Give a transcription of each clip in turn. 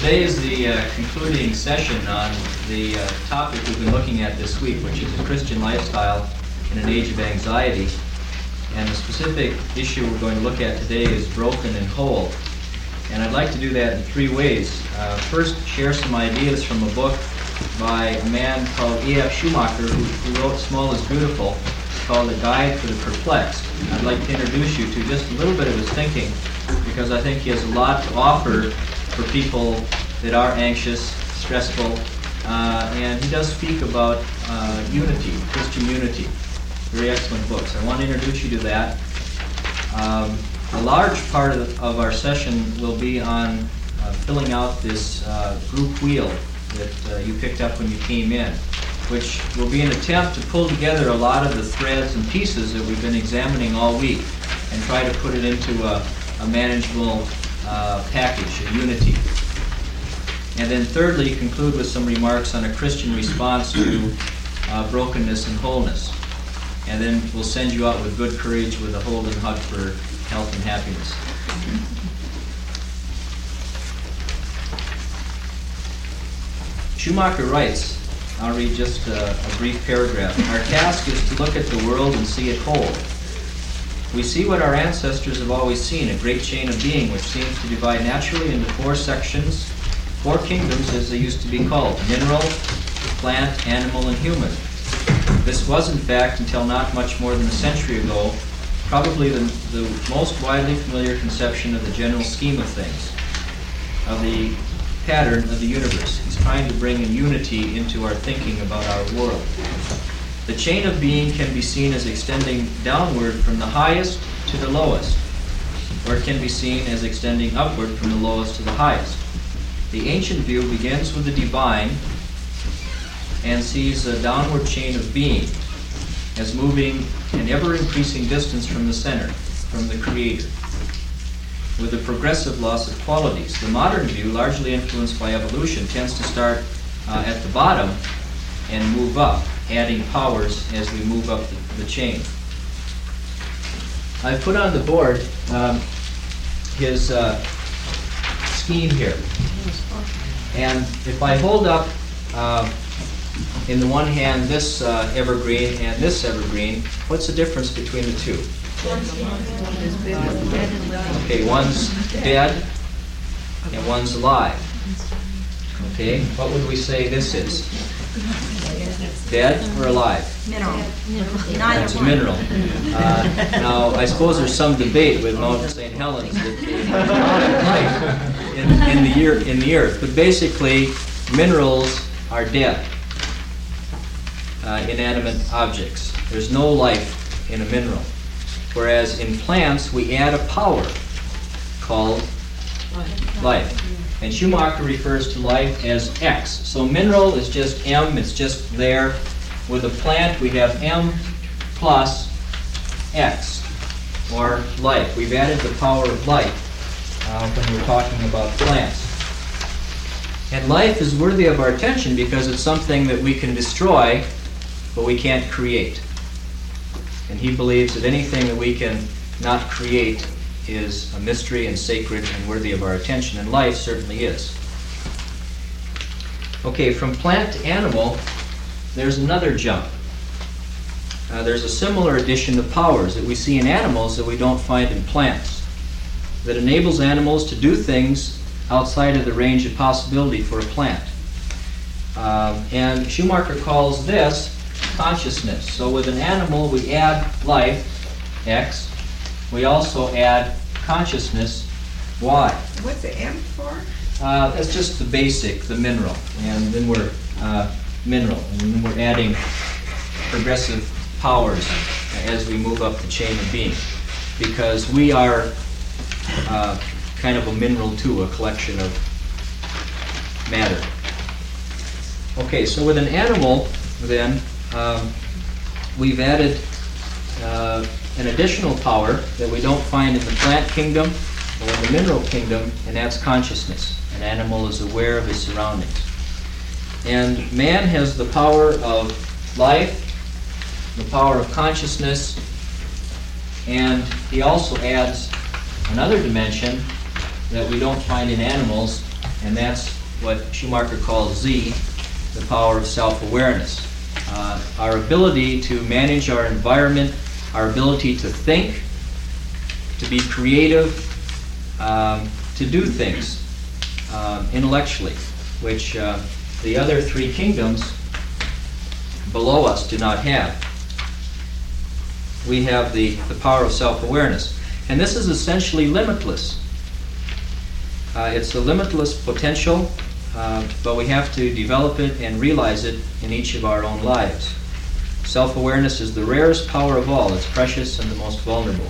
Today is the concluding session on the topic we've been looking at this week, which is a Christian lifestyle in an age of anxiety. And the specific issue we're going to look at today is broken and whole. And I'd like to do that in three ways. First, share some ideas from a book by a man called E.F. Schumacher, who wrote Small is Beautiful, called A Guide for the Perplexed. I'd like to introduce you to just a little bit of his thinking, because I think he has a lot to offer for people that are anxious, stressful, and he does speak about unity, Christian unity. Very excellent books. I want to introduce you to that. A large part of our session will be on filling out this group wheel that you picked up when you came in, which will be an attempt to pull together a lot of the threads and pieces that we've been examining all week and try to put it into a manageable package, a unity. And then thirdly, conclude with some remarks on a Christian response to brokenness and wholeness. And then we'll send you out with good courage with a hold and hug for health and happiness. Schumacher writes, I'll read just a brief paragraph. Our task is to look at the world and see it whole. We see what our ancestors have always seen, a great chain of being which seems to divide naturally into four sections, four kingdoms as they used to be called, mineral, plant, animal, and human. This was, in fact, until not much more than a century ago, probably the most widely familiar conception of the general scheme of things, of the pattern of the universe. He's trying to bring a unity into our thinking about our world. The chain of being can be seen as extending downward from the highest to the lowest, or it can be seen as extending upward from the lowest to the highest. The ancient view begins with the divine and sees a downward chain of being as moving an ever-increasing distance from the center, from the Creator, with a progressive loss of qualities. The modern view, largely influenced by evolution, tends to start at the bottom and move up, adding powers as we move up the chain. I've put on the board his scheme here. And if I hold up in the one hand this evergreen and this evergreen, what's the difference between the two? Okay, one's dead and one's alive. Okay, what would we say this is? Dead or alive? Mineral. That's a mineral. Now, I suppose there's some debate with Mount St. Helens that life in the earth, but basically, minerals are dead, inanimate objects. There's no life in a mineral. Whereas in plants, we add a power called life. And Schumacher refers to life as X. So mineral is just M, it's just there. With a plant, we have M plus X, or life. We've added the power of life when we're talking about plants. And life is worthy of our attention because it's something that we can destroy, but we can't create. And he believes that anything that we can not create is a mystery and sacred and worthy of our attention, and life certainly is. Okay, from plant to animal, there's another jump. There's a similar addition of powers that we see in animals that we don't find in plants, that enables animals to do things outside of the range of possibility for a plant. And Schumacher calls this consciousness. So with an animal, we add life, X. We also add consciousness, Y. What's the M for? That's just the basic, the mineral. And then we're mineral. And then we're adding progressive powers as we move up the chain of being. Because we are kind of a mineral too, a collection of matter. Okay, so with an animal, then, we've added an additional power that we don't find in the plant kingdom or in the mineral kingdom, and that's consciousness. An animal is aware of his surroundings. And man has the power of life, the power of consciousness, and he also adds another dimension that we don't find in animals, and that's what Schumacher calls Z, the power of self-awareness. Our ability to manage our environment, our ability to think, to be creative, to do things intellectually, which the other three kingdoms below us do not have. We have the power of self-awareness. And this is essentially limitless. It's a limitless potential, but we have to develop it and realize it in each of our own lives. Self-awareness is the rarest power of all. It's precious and the most vulnerable.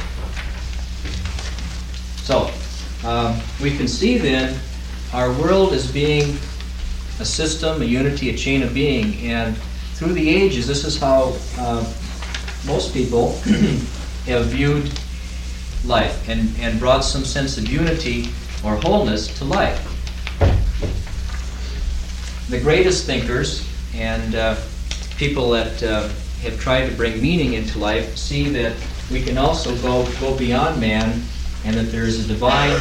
So, we can see then our world as being a system, a unity, a chain of being. And through the ages, this is how most people have viewed life and brought some sense of unity or wholeness to life. The greatest thinkers and people that have tried to bring meaning into life see that we can also go beyond man, and that there is a divine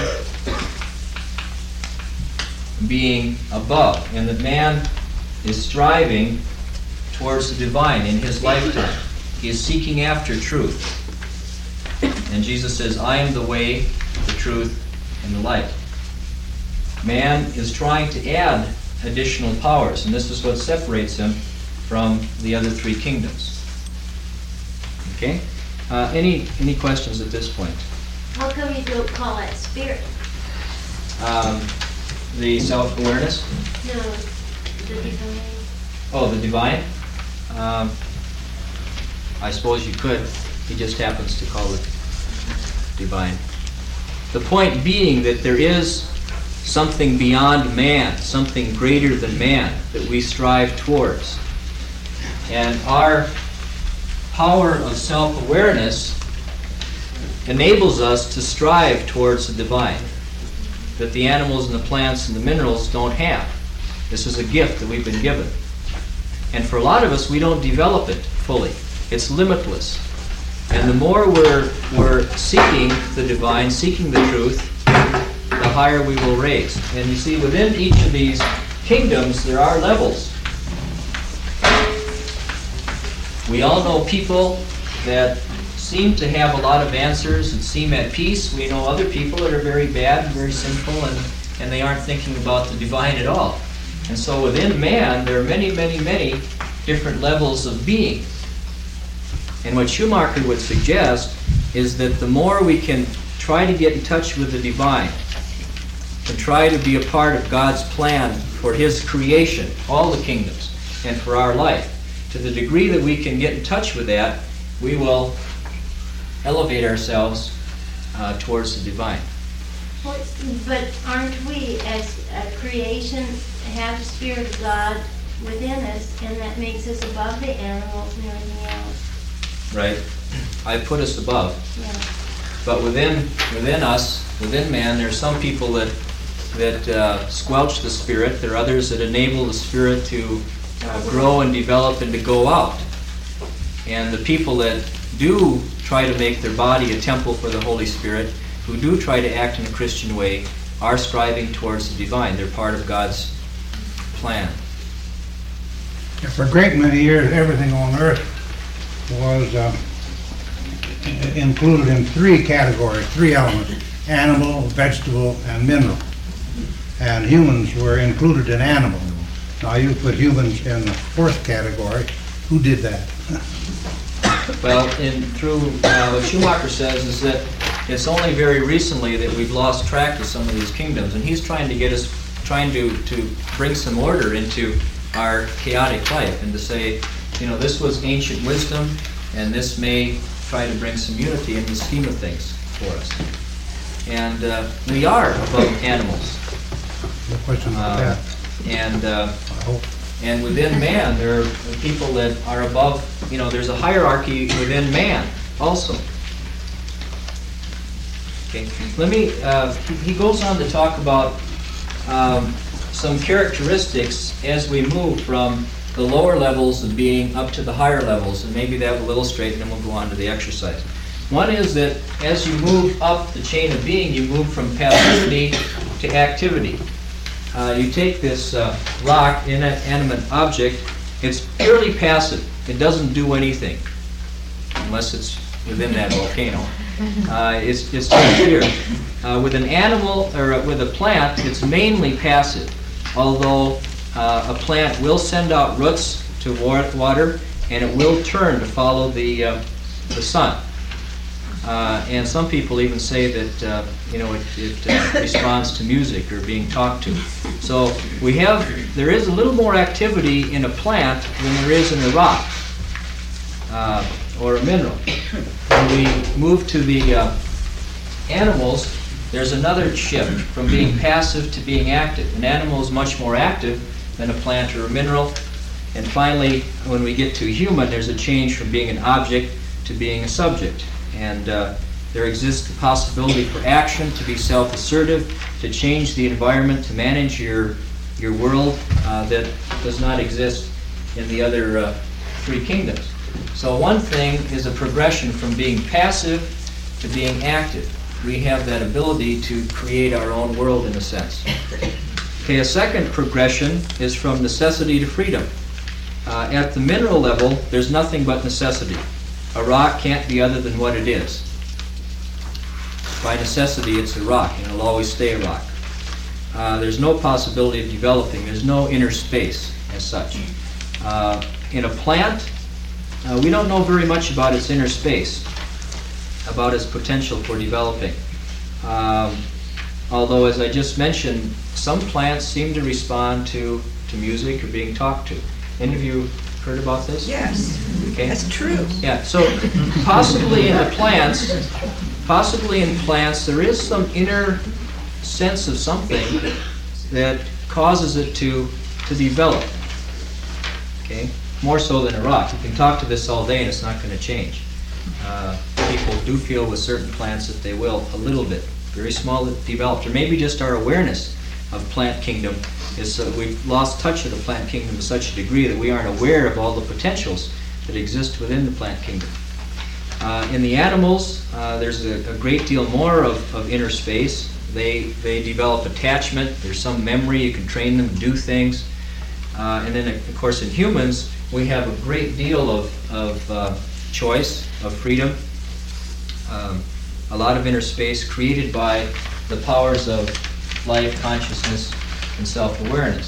being above, and that man is striving towards the divine in his lifetime. He is seeking after truth. And Jesus says, I am the way, the truth, and the light. Man is trying to add additional powers, and this is what separates him from the other three kingdoms. Okay? Any questions at this point? How come you don't call it spirit? The self-awareness? No, the divine. Oh, the divine? I suppose you could. He just happens to call it divine. The point being that there is something beyond man, something greater than man that we strive towards. And our power of self-awareness enables us to strive towards the divine that the animals and the plants and the minerals don't have. This is a gift that we've been given. And for a lot of us, we don't develop it fully. It's limitless. And the more we're seeking the divine, seeking the truth, the higher we will raise. And you see, within each of these kingdoms, there are levels. We all know people that seem to have a lot of answers and seem at peace. We know other people that are very bad, very sinful, and they aren't thinking about the divine at all. And so within man, there are many, many, many different levels of being. And what Schumacher would suggest is that the more we can try to get in touch with the divine, and try to be a part of God's plan for His creation, all the kingdoms, and for our life, to the degree that we can get in touch with that, we will elevate ourselves towards the divine. But aren't we, as a creation, have the Spirit of God within us, and that makes us above the animals and everything else? Right? I put us above. Yeah. But within us, within man, there are some people that squelch the Spirit. There are others that enable the Spirit to grow and develop and to go out. And the people that do try to make their body a temple for the Holy Spirit, who do try to act in a Christian way, are striving towards the divine. They're part of God's plan. Yeah, for a great many years, everything on earth was included in three categories, three elements: animal, vegetable, and mineral. And humans were included in animal. Now you put humans in the fourth category. Who did that? Well, through what Schumacher says is that it's only very recently that we've lost track of some of these kingdoms, and he's trying to get us, to bring some order into our chaotic life, and to say, this was ancient wisdom, and this may try to bring some unity in the scheme of things for us. And we are above animals. No question about that. And within man, there are people that are above, there's a hierarchy within man also. Okay, he goes on to talk about some characteristics as we move from the lower levels of being up to the higher levels, and maybe that will illustrate, and then we'll go on to the exercise. One is that as you move up the chain of being, you move from passivity to activity. you take this rock, inanimate object, it's purely passive. It doesn't do anything, unless it's within that volcano. It's just here. With an animal, or with a plant, it's mainly passive, although a plant will send out roots to water, and it will turn to follow the sun. And some people even say that it responds to music or being talked to. So there is a little more activity in a plant than there is in a rock or a mineral. When we move to the animals, there's another shift from being passive to being active. An animal is much more active than a plant or a mineral. And finally, when we get to human, there's a change from being an object to being a subject. And there exists the possibility for action, to be self-assertive, to change the environment, to manage your world that does not exist in the other three kingdoms. So one thing is a progression from being passive to being active. We have that ability to create our own world in a sense. Okay, a second progression is from necessity to freedom. At the mineral level, there's nothing but necessity. A rock can't be other than what it is. By necessity, it's a rock, and it'll always stay a rock. There's no possibility of developing. There's no inner space as such. In a plant, we don't know very much about its inner space, about its potential for developing. Although, as I just mentioned, some plants seem to respond to music or being talked to. Any of you heard about this? Yes, Okay. that's true. Yeah, so possibly in plants, there is some inner sense of something that causes it to develop. Okay, more so than a rock. You can talk to this all day and it's not going to change. People do feel with certain plants that they will a little bit, very small developed, or maybe just our awareness of plant kingdom is we've lost touch of the plant kingdom to such a degree that we aren't aware of all the potentials that exist within the plant kingdom. In the animals, there's a great deal more of inner space. They develop attachment. There's some memory. You can train them to do things. And then, of course, in humans, we have a great deal of choice, of freedom, a lot of inner space created by the powers of life, consciousness, and self-awareness.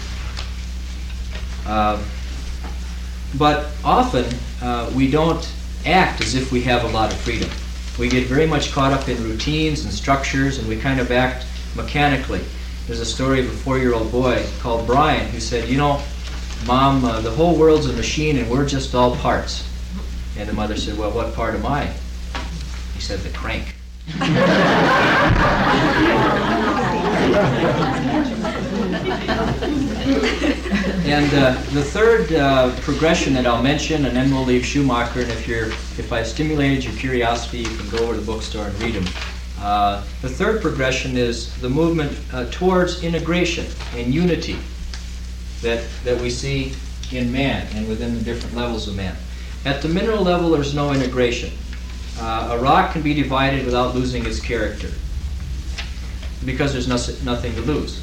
But often we don't act as if we have a lot of freedom. We get very much caught up in routines and structures, and we kind of act mechanically. There's a story of a 4-year-old boy called Brian who said, Mom, the whole world's a machine and we're just all parts. And the mother said, well, what part am I? He said, the crank. And the third progression that I'll mention, and then we'll leave Schumacher, and if I've stimulated your curiosity, you can go over to the bookstore and read them. The third progression is the movement towards integration and unity that we see in man and within the different levels of man. At the mineral level, there's no integration. A rock can be divided without losing its character because there's nothing to lose.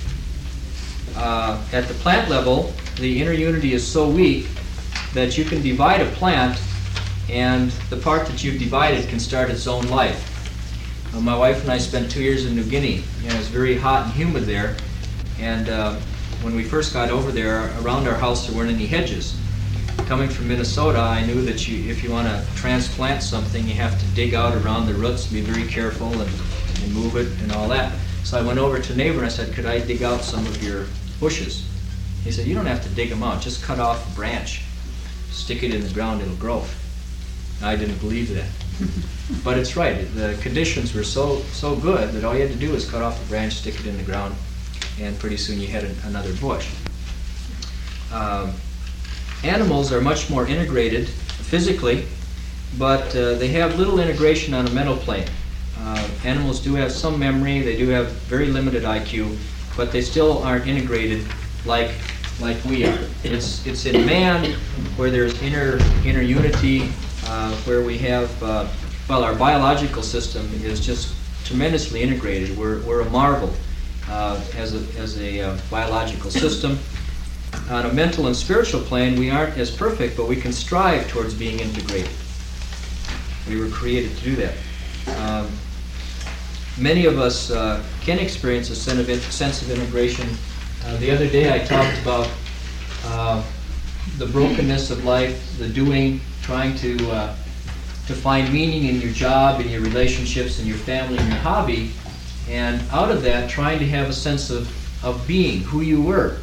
At the plant level, the inner unity is so weak that you can divide a plant and the part that you've divided can start its own life. My wife and I spent 2 years in New Guinea, and it's very hot and humid there, and when we first got over there, around our house there weren't any hedges. Coming from Minnesota, I knew that if you want to transplant something, you have to dig out around the roots, be very careful and move it and all that. So I went over to a neighbor and I said, could I dig out some of your bushes? He said, you don't have to dig them out, just cut off a branch, stick it in the ground, it'll grow. I didn't believe that. But it's right, the conditions were so good that all you had to do was cut off a branch, stick it in the ground, and pretty soon you had another bush. Animals are much more integrated physically, but they have little integration on a mental plane. Animals do have some memory, they do have very limited IQ, but they still aren't integrated like we are. It's in man where there's inner unity, where we have, our biological system is just tremendously integrated. We're a marvel as a biological system. On a mental and spiritual plane, we aren't as perfect, but we can strive towards being integrated. We were created to do that. Many of us can experience a sense of integration. The other day I talked about the brokenness of life, the doing, trying to find meaning in your job, in your relationships, in your family, in your hobby, and out of that trying to have a sense of being, who you were.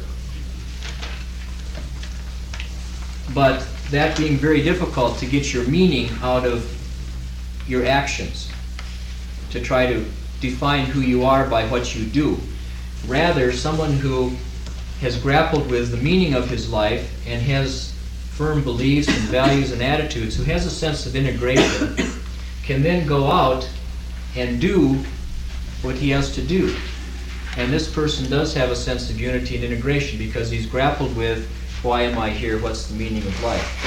But that being very difficult to get your meaning out of your actions, to try to define who you are by what you do. Rather, someone who has grappled with the meaning of his life and has firm beliefs and values and attitudes, who has a sense of integration, can then go out and do what he has to do. And this person does have a sense of unity and integration because he's grappled with, why am I here? What's the meaning of life?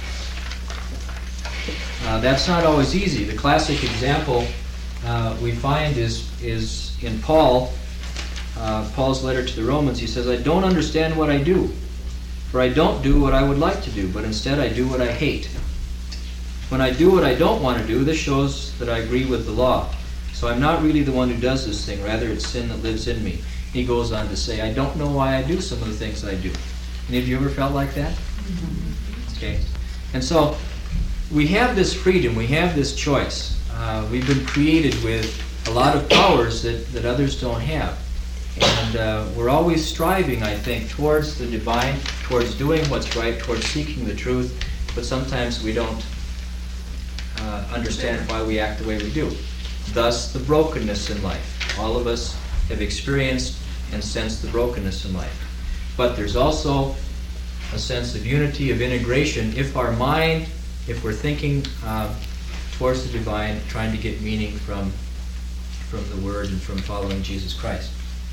That's not always easy. The classic example we find is in Paul. Paul's letter to the Romans. He says, I don't understand what I do, for I don't do what I would like to do, but instead I do what I hate. When I do what I don't want to do, this shows that I agree with the law. So I'm not really the one who does this thing, rather it's sin that lives in me. He goes on to say, I don't know why I do some of the things I do. Any of you ever felt like that? Okay. And so we have this freedom, we have this choice. We've been created with a lot of powers that others don't have. And we're always striving, I think, towards the divine, towards doing what's right, towards seeking the truth, but sometimes we don't understand why we act the way we do. Thus, the brokenness in life. All of us have experienced and sensed the brokenness in life. But there's also a sense of unity, of integration, if our mind, if we're thinking towards the divine, trying to get meaning from the Word and from following Jesus Christ.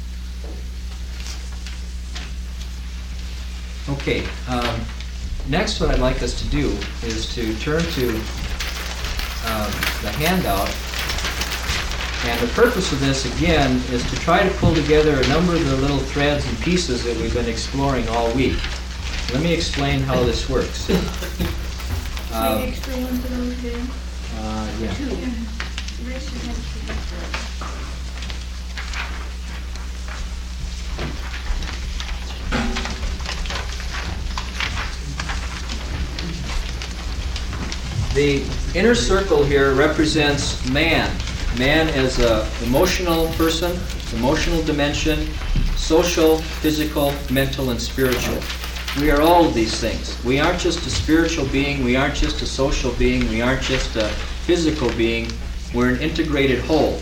Okay, next what I'd like us to do is to turn to the handout. And the purpose of this, again, is to try to pull together a number of the little threads and pieces that we've been exploring all week. Let me explain how this works. Can you explain to those again? Yeah. The inner circle here represents man. Man as an emotional person, emotional dimension, social, physical, mental, and spiritual. We are all of these things. We aren't just a spiritual being, we aren't just a social being, we aren't just a physical being. We're an integrated whole.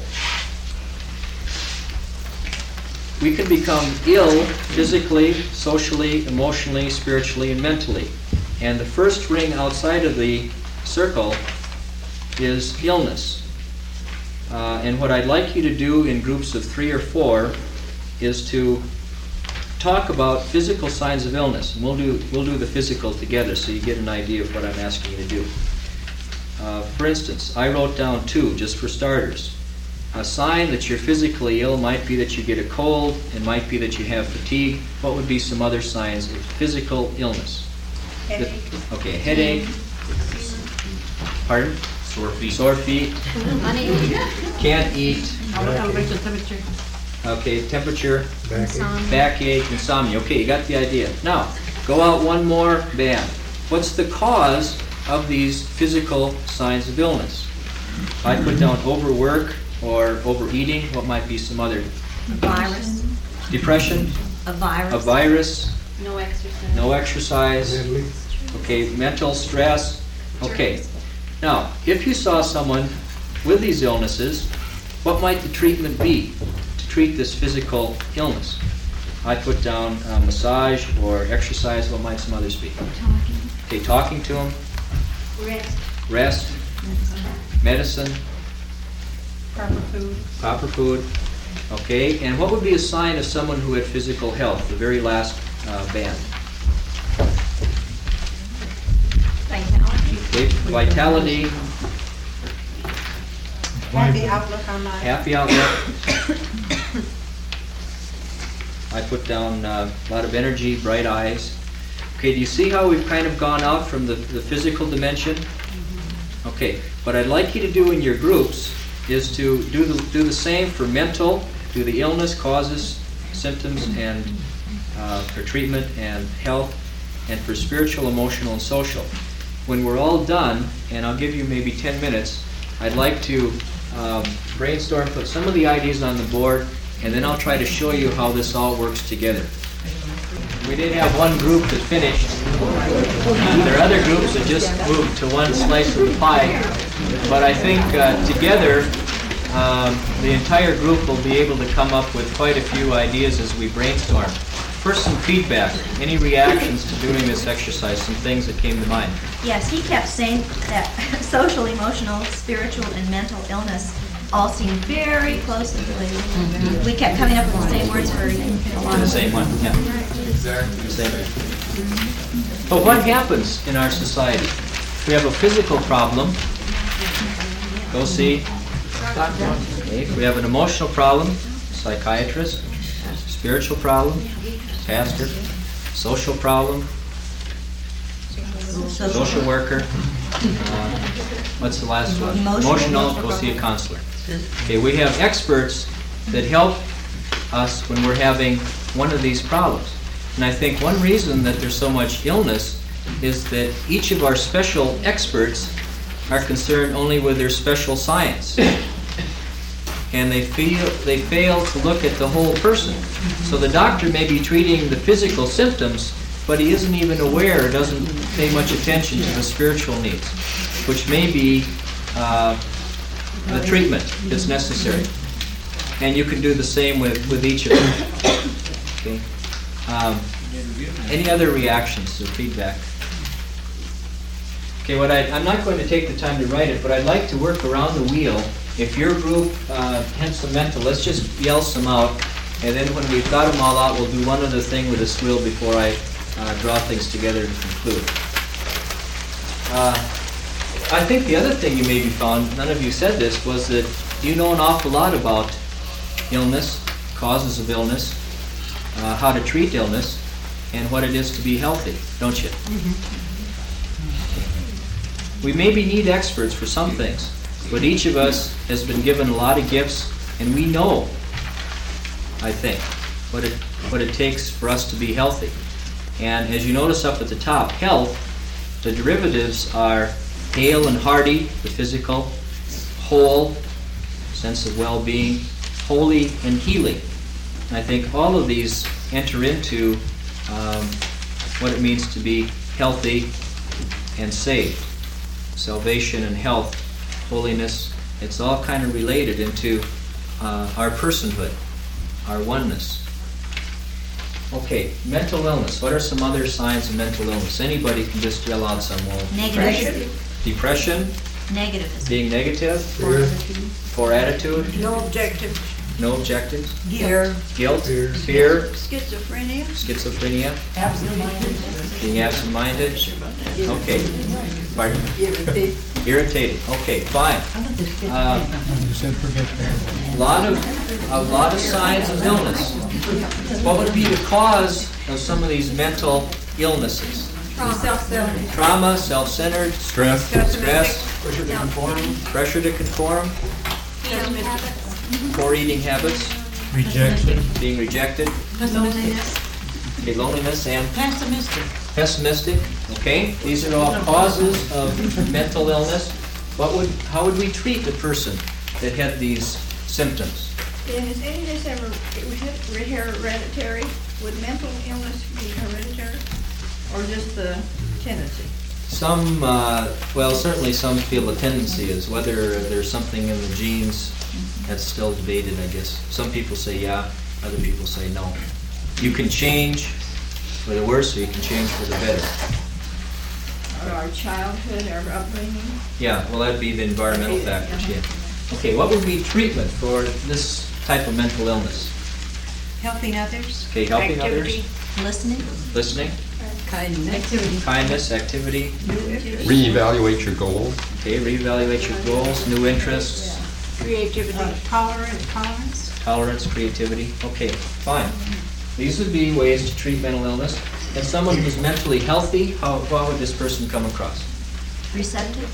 We can become ill physically, socially, emotionally, spiritually, and mentally. And the first ring outside of the circle is illness. And what I'd like you to do in groups of 3 or 4 is to talk about physical signs of illness. And we'll do the physical together so you get an idea of what I'm asking you to do. For instance, I wrote down 2 just for starters. A sign that you're physically ill might be that you get a cold, it might be that you have fatigue. What would be some other signs of physical illness? Headache. Okay, headache. Pardon? Sore feet. Sore feet. Can't eat. Temperature. Okay, temperature. Insomnia. Backache, insomnia. Okay, you got the idea. Now, go out one more band. What's the cause of these physical signs of illness? I put down overwork or overeating. What might be some other? A virus. Depression? A virus. A virus? No exercise. No exercise? Okay, mental stress? Okay. Now, if you saw someone with these illnesses, what might the treatment be to treat this physical illness? I put down massage or exercise. What might some others be? Talking. Okay, talking to them, rest, medicine, proper food. Okay, and what would be a sign of someone who had physical health? The very last band. Vitality. Okay, vitality, Happy outlook on life. happy outlook. I put down a lot of energy, bright eyes. Okay, do you see how we've kind of gone out from the physical dimension? Okay, what I'd like you to do in your groups is to do the same for mental, do the illness, causes, symptoms, and for treatment and health, and for spiritual, emotional, and social. When we're all done, and I'll give you maybe 10 minutes, I'd like to brainstorm, put some of the ideas on the board, and then I'll try to show you how this all works together. We did have one group that finished. There are other groups that just moved to one slice of the pie. But I think together, the entire group will be able to come up with quite a few ideas as we brainstorm. First, some feedback. Any reactions to doing this exercise? Some things that came to mind? Yes, he kept saying that social, emotional, spiritual, and mental illness all seem very closely related. We kept coming up with the same words for a lot The of same one, yeah. Exactly. But what happens in our society? We have a physical problem. Go see. Okay. We have an emotional problem, psychiatrist. Spiritual problem, pastor. Social problem, social worker. What's the last one? Emotional, go see a counselor. Okay, we have experts that help us when we're having one of these problems. And I think one reason that there's so much illness is that each of our special experts are concerned only with their special science. And they fail to look at the whole person. So the doctor may be treating the physical symptoms, but he isn't even aware or doesn't pay much attention to the spiritual needs, which may be the treatment that's necessary. And you can do the same with each of them. Okay. Any other reactions or feedback? Okay, I'm not going to take the time to write it, but I'd like to work around the wheel. If your group has some mental, let's just yell some out, and then when we've got them all out, we'll do one other thing with this wheel before I draw things together to conclude. I think the other thing you maybe found, none of you said this, was that you know an awful lot about illness, causes of illness, how to treat illness, and what it is to be healthy, don't you? We maybe need experts for some things, but each of us has been given a lot of gifts, and we know, I think, what it takes for us to be healthy. And as you notice up at the top, health, the derivatives are hale and hearty, the physical, whole, sense of well-being, holy and healing. And I think all of these enter into what it means to be healthy and saved. Salvation and health, holiness, it's all kind of related into our personhood, our oneness. Okay, mental illness. What are some other signs of mental illness? Anybody can just yell out some. Negative. Depression. Negativism. Being negative. Poor attitude. No objectives. No objectives. Guilt. Guilt. Fear. Schizophrenia. Schizophrenia. Absent-minded. Being absent-minded. Okay. Pardon? Irritated. Okay, fine. A lot of signs of illness. What would be the cause of some of these mental illnesses? Self-centered. Trauma, self-centered, Stress. pressure to conform, poor eating habits, Rejection. being rejected, okay, loneliness, and pessimistic. Okay, these are all causes of mental illness. How would we treat a person that had these symptoms? Is any of this ever hereditary? Would mental illness be hereditary? Or just the tendency? Some, certainly some feel the tendency is. Whether there's something in the genes, that's still debated, I guess. Some people say yeah, other people say no. You can change for the worse, or you can change for the better. Or our childhood, our upbringing? Yeah, well, that'd be the environmental factors, yeah. Okay, what would be treatment for this type of mental illness? Helping others. Okay, helping others, Listening. listening, kindness, activity. Reevaluate your goals. Okay, reevaluate your goals, new interests, Creativity. Tolerance. tolerance, creativity. Okay, fine. These would be ways to treat mental illness. And someone who's mentally healthy, how would this person come across? Receptive.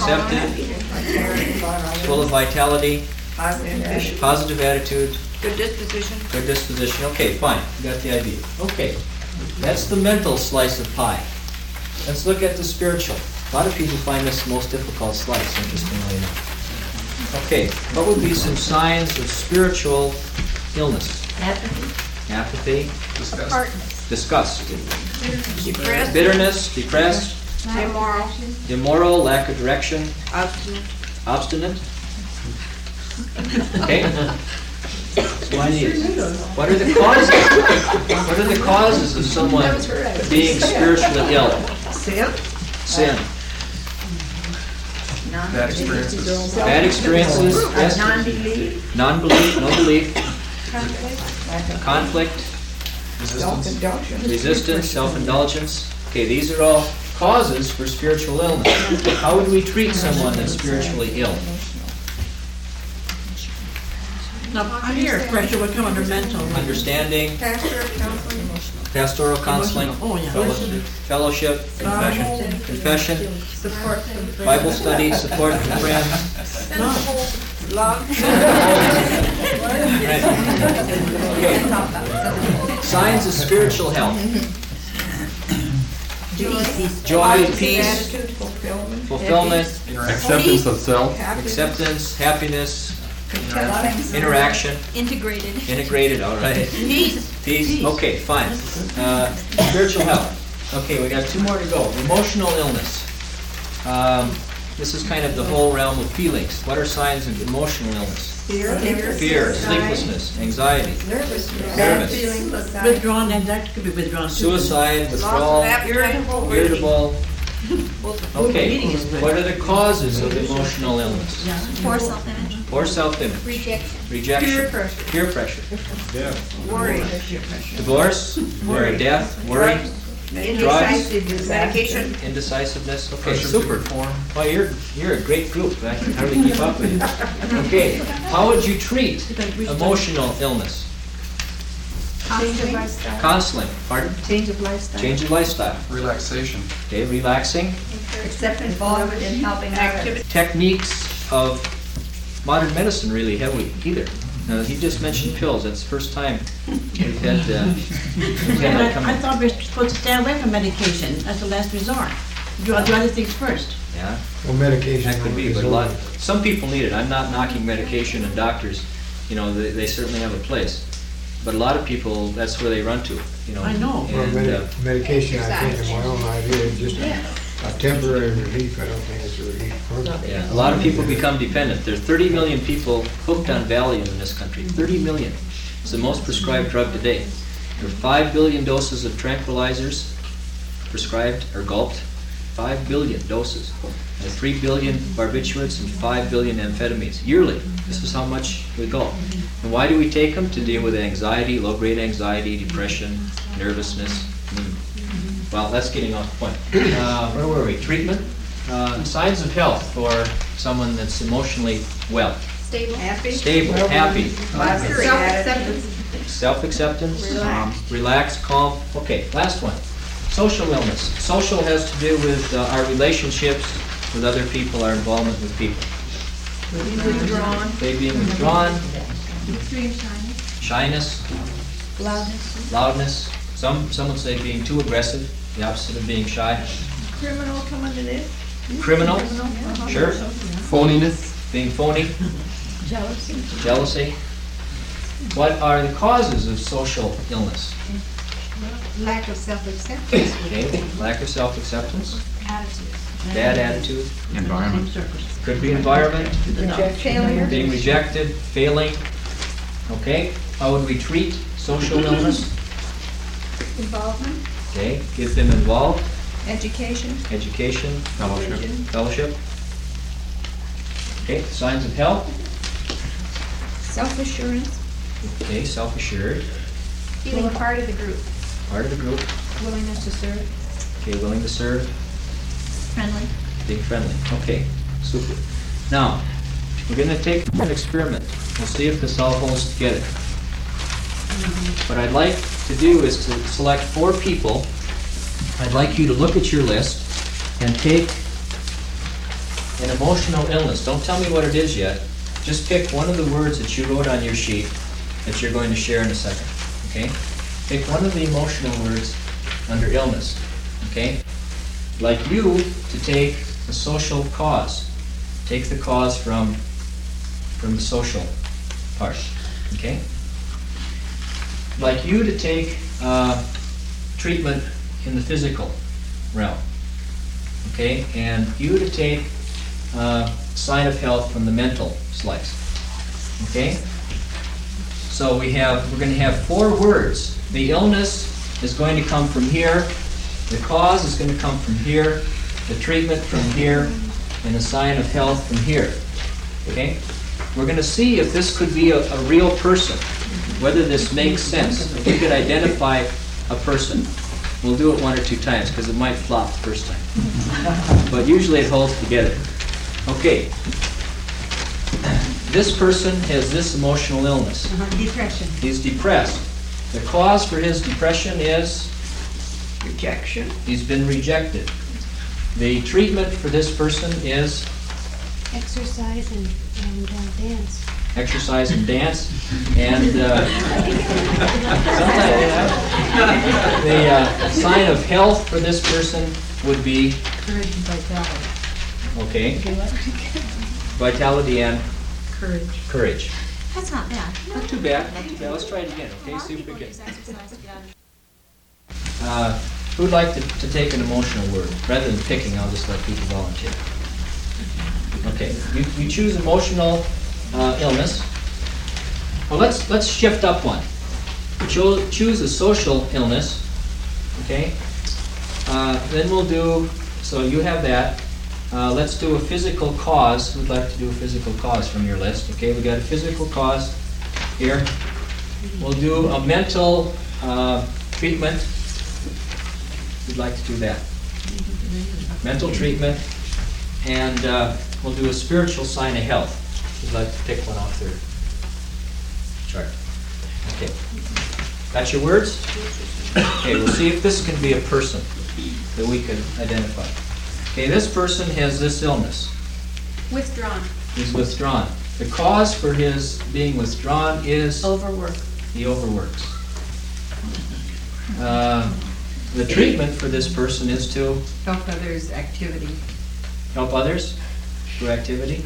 Full of vitality, Positive. positive attitude, Good disposition. good disposition. Okay, fine, you got the idea. Okay, that's the mental slice of pie. Let's look at the spiritual. A lot of people find this the most difficult slice, interestingly enough. Okay, what would be some signs of spiritual illness? Apathy, disgust, Depressed. bitterness, depressed, Immoral. immoral, lack of direction, Obstinate. obstinate. Okay? So I need, what are the causes? What are the causes of someone being spiritually ill? Sin. Sin. Bad experiences. Bad experiences, yes. Non-belief. Non-belief, no belief, conflict, Self-indulgence. resistance, self-indulgence. Okay, these are all causes for spiritual illness. How would we treat someone that's spiritually ill? Now, peer pressure would come under mental. Understanding, Pastor, counseling. pastoral counseling, Oh, yeah. fellowship, confession, Support from friends. Bible study, support from friends. Love. Okay. Signs of spiritual health. Joy, peace, Attitude, fulfillment. fulfillment, Acceptance of self. acceptance, happiness, Contentment. interaction, Integrated. all right. Peace, okay, fine. Spiritual health. Okay, we got two more to go. Emotional illness. This is kind of the whole realm of feelings. What are signs of emotional illness? Fear. Fear, sleeplessness, anxiety, Nervousness. Nervous. Feelings of Withdrawn, and that could be withdrawn too. suicide, Loss withdrawal, of appetite. irritable. Okay, Eating is good. what are the causes of emotional illness? Poor self-image. Poor self-image, rejection, Peer pressure. peer pressure, Worry. divorce, or death, worry, Indecisiveness. Medication. indecisiveness. Okay, Pressure to super. conform. Well, you're a great group. I can hardly keep up with you. Okay, how would you treat emotional illness? Counseling. Pardon? Change of lifestyle. Change of lifestyle. Relaxation. Okay, relaxing. Involvement in helping activity. Techniques of modern medicine really heavy either. He just mentioned pills. That's the first time we've had that come I in. thought we were supposed to stay away from medication as a last resort. Do other things first. Yeah, Well, medication. that could be, but some people need it. I'm not knocking medication, and doctors, they certainly have a place. But a lot of people, that's where they run to, I know. Well, And, medication, I think, in my own idea, is just a temporary relief. I don't think it's a relief. yeah, a lot of people become dependent. There are 30 million people hooked on Valium in this country. 30 million. It's the most prescribed drug today. There are 5 billion doses of tranquilizers prescribed or gulped. 5 billion doses. And 3 billion barbiturates and 5 billion amphetamines yearly. This is how much we gulp. And why do we take them? To deal with anxiety, low-grade anxiety, depression, nervousness. Well, that's getting off the point. Where were we? Treatment. Signs of health for someone that's emotionally well. Happy. Stable, happy, Self-acceptance. self-acceptance, relaxed, calm. Okay, last one. Social illness. Social has to do with our relationships with other people, our involvement with people. Withdrawn. They being withdrawn, Extreme shyness. shyness, loudness. Some would say being too aggressive, the opposite of being shy. Criminal come under this. Criminal, sure. Phoniness. Being phony. Jealousy. What are the causes of social illness? Lack of self-acceptance. Okay, lack of self-acceptance, bad attitude, Environment. could be environment, Failure. being rejected, failing. Okay, how would we treat social illness? Involvement. Okay, get them involved, Education. education, Fellowship. fellowship. Okay, signs of health. Self-assurance. Okay, self-assured, Feeling part of the group. part of the group. Willingness to serve. Okay, willing to serve, Friendly. being friendly. Okay, super. Now, we're gonna take an experiment. We'll see if this all holds together. What I'd like to do is to select 4 people. I'd like you to look at your list and take an emotional illness. Don't tell me what it is yet. Just pick one of the words that you wrote on your sheet that you're going to share in a second, okay? Pick one of the emotional words under illness, okay? I'd like you to take the social cause. Take the cause from the social part, okay? I'd like you to take treatment in the physical realm, okay? And you to take sign of health from the mental slice, okay? So we're going to have 4 words. The illness is going to come from here, the cause is going to come from here, the treatment from here, and the sign of health from here, okay? We're going to see if this could be a real person, whether this makes sense, if we could identify a person. We'll do it 1 or 2 times because it might flop the first time. But usually it holds together. Okay. This person has this emotional illness. Depression. He's depressed. The cause for his depression is Rejection. he's been rejected. The treatment for this person is Exercise and dance. exercise and dance. And sometimes the sign of health for this person would be Courage and vitality. okay, vitality and courage. That's not bad. Not too bad, not too bad. Let's try it again, A okay? lot of See if we people can. use exercise to get out of Who'd like to take an emotional word? Rather than picking, I'll just let people volunteer. Okay, you choose emotional illness. Well, let's shift up one. Choose a social illness, okay? Then we'll do, so you have that. Let's do a physical cause. Who'd like to do a physical cause from your list? Okay, we got a physical cause here. We'll do a mental treatment. Who'd like to do that? Mental treatment. And we'll do a spiritual sign of health. Who'd like to pick one off their chart? Okay. Got your words? Okay, we'll see if this can be a person that we can identify. Okay, this person has this illness. Withdrawn. He's withdrawn. The cause for his being withdrawn is Overwork. he overworks. The treatment for this person is to Help others, activity. help others through activity.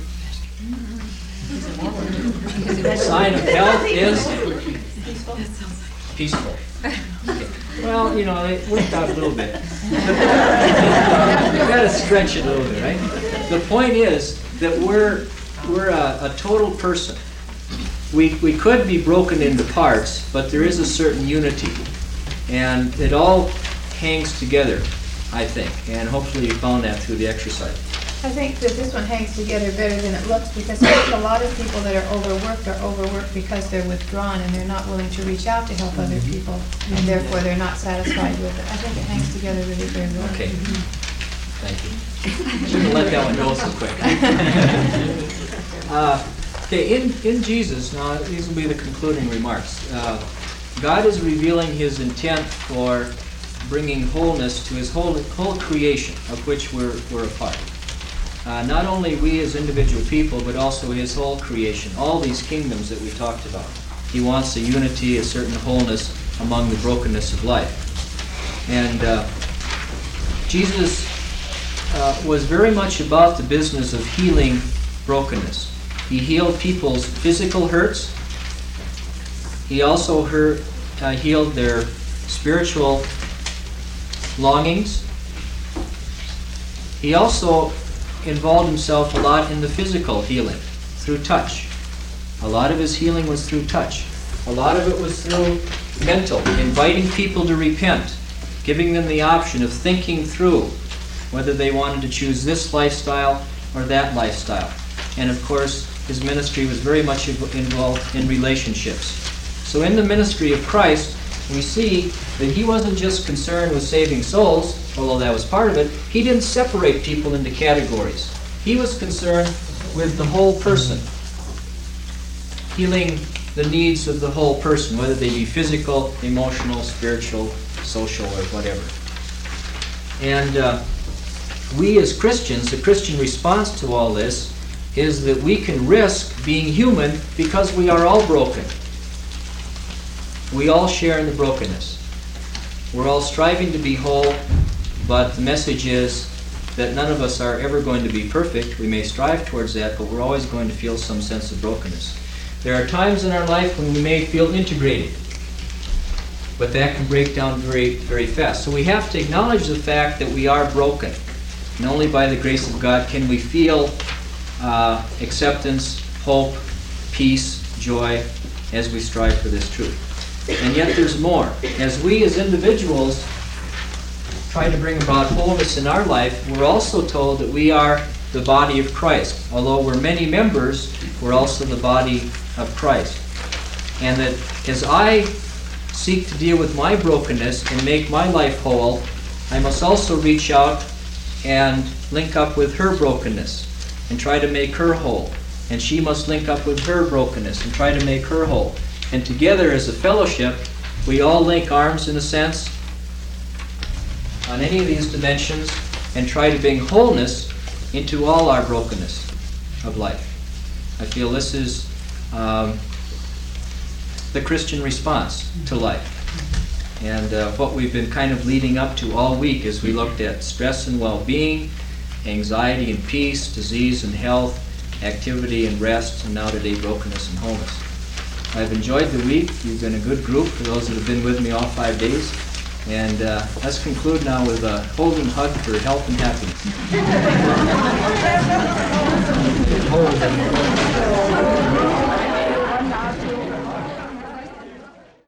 Sign of health is peaceful. Okay. Well, you know, it worked out a little bit. You've got to stretch it a little bit, right? The point is that we're a total person. We could be broken into parts, but there is a certain unity. And it all hangs together, I think. And hopefully you found that through the exercise. I think that this one hangs together better than it looks, because I think a lot of people that are overworked because they're withdrawn and they're not willing to reach out to help other people, and therefore they're not satisfied with it. I think it hangs together really very well. Okay. Thank you. Shouldn't have let that one go so quick. Okay, in Jesus, now these will be the concluding remarks. God is revealing his intent for bringing wholeness to his whole creation, of which we're a part. Not only we as individual people, but also his whole creation, all these kingdoms that we talked about. He wants a unity, a certain wholeness among the brokenness of life. And Jesus was very much about the business of healing brokenness. He healed people's physical hurts. He also healed their spiritual longings. He also involved himself a lot in the physical healing through touch. A lot of his healing was through touch. A lot of it was through mental, inviting people to repent, giving them the option of thinking through whether they wanted to choose this lifestyle or that lifestyle. And of course, his ministry was very much involved in relationships. So in the ministry of Christ, we see that he wasn't just concerned with saving souls, although that was part of it. He didn't separate people into categories. He was concerned with the whole person, healing the needs of the whole person, whether they be physical, emotional, spiritual, social, or whatever. And we as Christians, the Christian response to all this is that we can risk being human because we are all broken. We all share in the brokenness. We're all striving to be whole, but the message is that none of us are ever going to be perfect. We may strive towards that, but we're always going to feel some sense of brokenness. There are times in our life when we may feel integrated, but that can break down very, very fast. So we have to acknowledge the fact that we are broken. And only by the grace of God can we feel acceptance, hope, peace, joy as we strive for this truth. And yet there's more. As we as individuals try to bring about wholeness in our life, we're also told that we are the body of Christ. Although we're many members, we're also the body of Christ. And that as I seek to deal with my brokenness and make my life whole, I must also reach out and link up with her brokenness and try to make her whole. And she must link up with her brokenness and try to make her whole. And together as a fellowship, we all link arms in a sense on any of these dimensions and try to bring wholeness into all our brokenness of life. I feel this is the Christian response to life. And what we've been kind of leading up to all week as we looked at stress and well-being, anxiety and peace, disease and health, activity and rest, and now today brokenness and wholeness. I've enjoyed the week. You've been a good group for those that have been with me all 5 days. And let's conclude now with a holding hug for health and happiness.